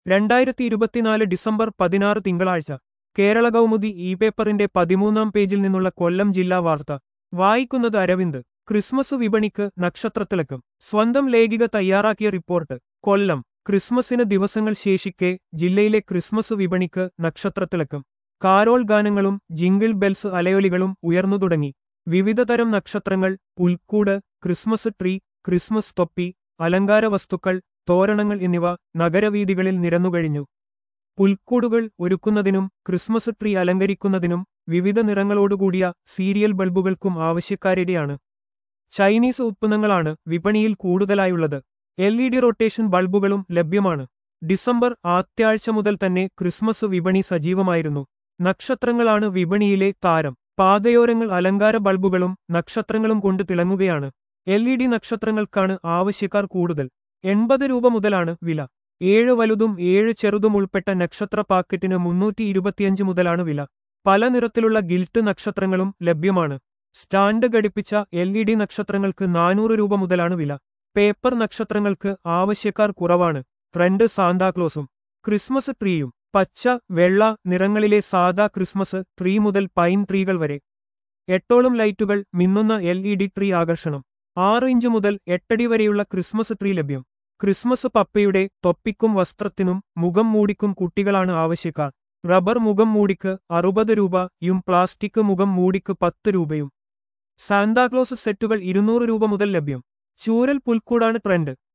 2024 December 16 തിങ്കളാഴ്ച Kerala Kaumudi E പേപ്പറിന്റെ 13-ാം പേജിൽ നിന്നുള്ള കൊല്ലം ജില്ലാ വാർത്ത വായിക്കുന്നത് അരവിന്ദ്. ക്രിസ്മസ് വിപണിക്ക് നക്ഷത്രത്തിളക്കം. സ്വന്തം ലേഖിക തയ്യാറാക്കിയ റിപ്പോർട്ട്. കൊല്ലം. ക്രിസ്മസിന് ദിവസങ്ങൾ ശേഷിക്കെ ജില്ലയിലെ ക്രിസ്മസ് വിപണിക്ക് നക്ഷത്രത്തിളക്കം. കാരോൾ ഗാനങ്ങളും ജിംഗിൾ ബെൽസ് അലയൊലികളും ഉയർന്നു തുടങ്ങി. വിവിധതരം നക്ഷത്രങ്ങൾ, പുൽക്കൂട്, ക്രിസ്മസ് ട്രീ, ക്രിസ്മസ് തൊപ്പി, അലങ്കാര വസ്തുക്കൾ, തോരണങ്ങൾ എന്നിവ നഗരവീഥികളിൽ നിരന്നുകഴിഞ്ഞു. പുൽക്കൂടുകൾ ഒരുക്കുന്നതിനും ക്രിസ്മസ് ട്രീ അലങ്കരിക്കുന്നതിനും വിവിധ നിറങ്ങളോടുകൂടിയ സീരിയൽ ബൾബുകൾക്കും ആവശ്യക്കാരിടെയാണ്. ചൈനീസ് ഉത്പന്നങ്ങളാണ് വിപണിയിൽ കൂടുതലായുള്ളത്. LED റൊട്ടേഷൻ ബൾബുകളും ലഭ്യമാണ്. ഡിസംബർ ആദ്യാഴ്ച മുതൽ തന്നെ ക്രിസ്മസ് വിപണി സജീവമായിരുന്നു. നക്ഷത്രങ്ങളാണ് വിപണിയിലെ താരം. പാതയോരങ്ങൾ അലങ്കാര ബൾബുകളും നക്ഷത്രങ്ങളും കൊണ്ട് തിളങ്ങുകയാണ്. LED നക്ഷത്രങ്ങൾക്കാണ് ആവശ്യക്കാർ കൂടുതൽ. 80 രൂപ മുതലാണ് വില. 7 വലുതും 7 ചെറുതും ഉൾപ്പെട്ട നക്ഷത്ര പാക്കറ്റിന് 325 മുതലാണ് വില. പല നിറത്തിലുള്ള ഗിൽട്ട് നക്ഷത്രങ്ങളും ലഭ്യമാണ്. സ്റ്റാൻഡ് ഘടിപ്പിച്ച LED നക്ഷത്രങ്ങൾക്ക് 400 രൂപ മുതലാണ് വില. പേപ്പർ നക്ഷത്രങ്ങൾക്ക് ആവശ്യക്കാർ കുറവാണ്. ട്രെൻഡ് സാന്താക്ലോസും ക്രിസ്മസ് ട്രീയും. പച്ച, വെള്ള നിറങ്ങളിലെ സാദാ ക്രിസ്മസ് ട്രീ മുതൽ പൈൻ ട്രീകൾ വരെ. 8ഓളം ലൈറ്റുകൾ മിന്നുന്ന LED ട്രീ ആകർഷണം. 6 ഇഞ്ച് മുതൽ 8 അടി വരെയുള്ള ക്രിസ്മസ് ട്രീ ലഭ്യം. ക്രിസ്മസ് പപ്പയുടെ തൊപ്പിക്കും വസ്ത്രത്തിനും മുഖം മൂടിക്കും കുട്ടികളാണ് ആവശ്യക്കാർ. റബ്ബർ മുഖം മൂടിക്ക് 60 രൂപയും പ്ലാസ്റ്റിക് മുഖം മൂടിക്ക് 10 രൂപയും. സാന്താക്ലോസ് സെറ്റുകൾ 200 രൂപ മുതൽ ലഭ്യം. ചൂരൽ പുൽക്കൂടാണ് ട്രെൻഡ്.